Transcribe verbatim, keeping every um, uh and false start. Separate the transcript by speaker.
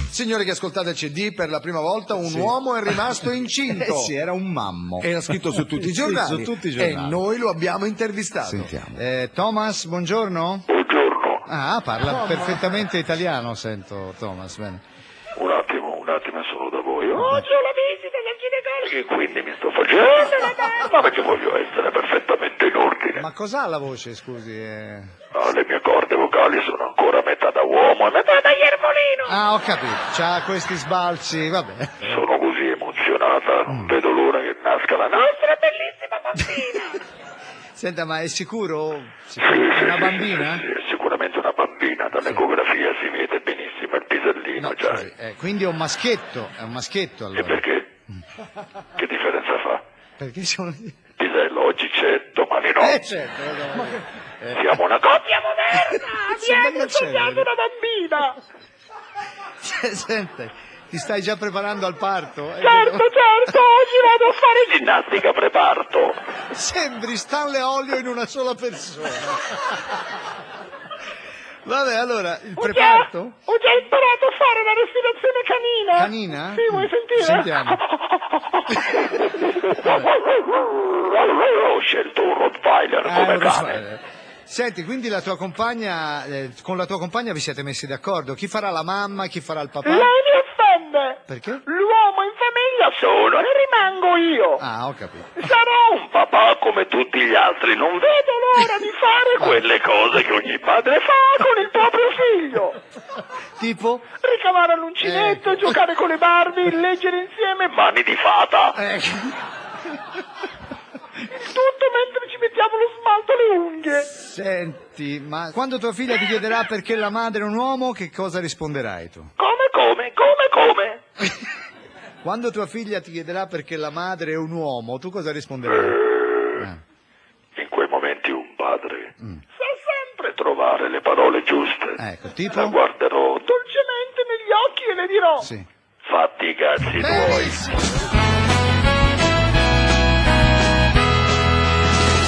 Speaker 1: Signori che ascoltate il C D, per la prima volta un sì. uomo è rimasto incinto.
Speaker 2: Eh sì, era un mammo.
Speaker 1: Era scritto su tutti i giornali,
Speaker 2: sì, su tutti i giornali.
Speaker 1: E noi lo abbiamo intervistato.
Speaker 2: Sentiamo. Eh, Thomas, buongiorno.
Speaker 3: Buongiorno.
Speaker 2: Ah, parla
Speaker 1: Thomas.
Speaker 2: perfettamente italiano, sento, Thomas, bene.
Speaker 3: Un attimo, un attimo sono da voi. Oggi ho la visita del ginecologo e quindi mi sto facendo la barba perché voglio essere perfettamente in ordine.
Speaker 2: Ma cos'ha la voce, scusi? Eh...
Speaker 3: Ah, le mie corde vocali sono ancora metà da uomo e metà da iervolino.
Speaker 2: Ah, ho capito, c'ha questi sbalzi, vabbè.
Speaker 3: Sono così emozionata, non vedo l'ora che nasca la nostra bellissima bambina.
Speaker 2: Senta, ma è sicuro?
Speaker 3: Sì,
Speaker 2: È
Speaker 3: sì,
Speaker 2: una
Speaker 3: sì,
Speaker 2: bambina?
Speaker 3: Sì, sì, è sicuramente una bambina, dall'ecografia si vede benissimo il pisellino,
Speaker 2: No,
Speaker 3: già.
Speaker 2: scusi, eh, quindi è un maschietto, è un maschietto
Speaker 3: E
Speaker 2: allora.
Speaker 3: perché? Che differenza fa?
Speaker 2: Perché sono...
Speaker 3: Pisello oggi c'è, domani no.
Speaker 2: Eh certo, no,
Speaker 3: Eh. Siamo una coppia moderna, vieni, sognando una bambina.
Speaker 2: Sente, ti stai già preparando al parto?
Speaker 3: Certo, certo, oggi vado a fare ginnastica preparto.
Speaker 2: Sembri Stanley Olio in una sola persona. Vabbè, allora, il
Speaker 3: ho
Speaker 2: preparto?
Speaker 3: Già, ho già imparato a fare la respirazione canina.
Speaker 2: Canina?
Speaker 3: Sì, vuoi sentire?
Speaker 2: Sentiamo.
Speaker 3: Ho scelto un Rottweiler
Speaker 2: Ah,
Speaker 3: come
Speaker 2: un
Speaker 3: cane.
Speaker 2: Rottweiler. Senti, quindi la tua compagna, eh, con la tua compagna vi siete messi d'accordo? Chi farà la mamma, chi farà il papà?
Speaker 3: Lei mi offende.
Speaker 2: Perché?
Speaker 3: L'uomo in famiglia sono e rimango io.
Speaker 2: Ah, ho capito.
Speaker 3: Sarò un papà come tutti gli altri, non vedo l'ora di fare quelle cose che ogni padre fa con il proprio figlio.
Speaker 2: Tipo?
Speaker 3: Ricamare all'uncinetto,
Speaker 2: Ecco.
Speaker 3: giocare con le Barbie, leggere insieme Mani di fata.
Speaker 2: Ecco.
Speaker 3: Tutto mentre ci mettiamo lo smalto alle unghie.
Speaker 2: Senti, ma quando tua figlia ti chiederà perché la madre è un uomo, che cosa risponderai tu?
Speaker 3: Come, come, come, come?
Speaker 2: Quando tua figlia ti chiederà perché la madre è un uomo, tu cosa risponderai?
Speaker 3: Eh, in quei momenti un padre mm. sa sempre trovare le parole giuste.
Speaker 2: Ecco, tipo?
Speaker 3: La guarderò dolcemente negli occhi e le dirò:
Speaker 2: sì.
Speaker 3: Fatti i cazzi tuoi.